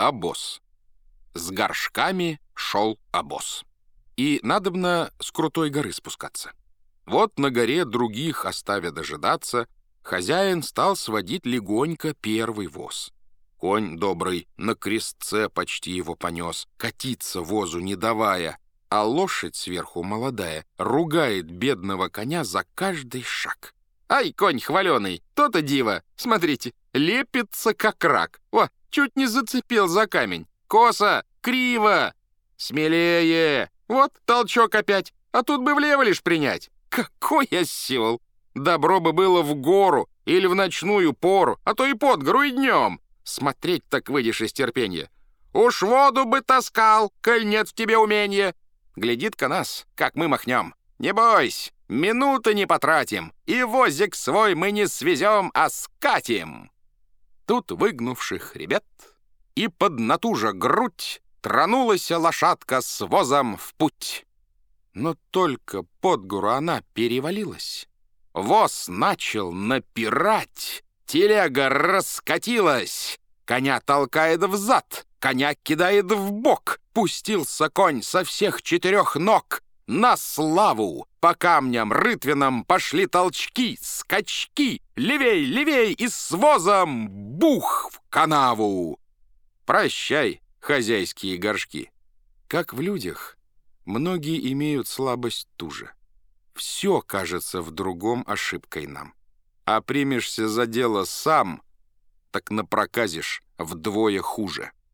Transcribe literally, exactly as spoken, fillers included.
обоз. С горшками шел обоз. И надобно с крутой горы спускаться. Вот на горе, других оставя дожидаться, хозяин стал сводить легонько первый воз. Конь добрый на крестце почти его понес, катиться возу не давая, а лошадь сверху молодая ругает бедного коня за каждый шаг. «Ай, конь хваленый, то-то диво! Смотрите, лепится как рак! О, чуть не зацепил за камень! Косо, криво! Смелее! Вот толчок опять, а тут бы влево лишь принять! Какой осел! Добро бы было в гору или в ночную пору, а то и под гору и днем! Смотреть так выйдешь из терпенья! Уж воду бы таскал, коль нет в тебе умения! Глядит-ка нас, как мы махнем! Не бойся, минуты не потратим, и возик свой мы не свезем, а скатим!» Тут выгнувших ребят и поднатужа грудь тронулась лошадка с возом в путь. Но только под гору она перевалилась. Воз начал напирать, телега раскатилась, коня толкает взад, коня кидает в бок, пустился конь со всех четырех ног. На славу! По камням рытвинам пошли толчки, скачки, левей, левей и с возом бух в канаву. Прощай, хозяйские горшки. Как в людях, многие имеют слабость ту же. Все кажется в другом ошибкой нам. А примешься за дело сам, так напроказишь вдвое хуже.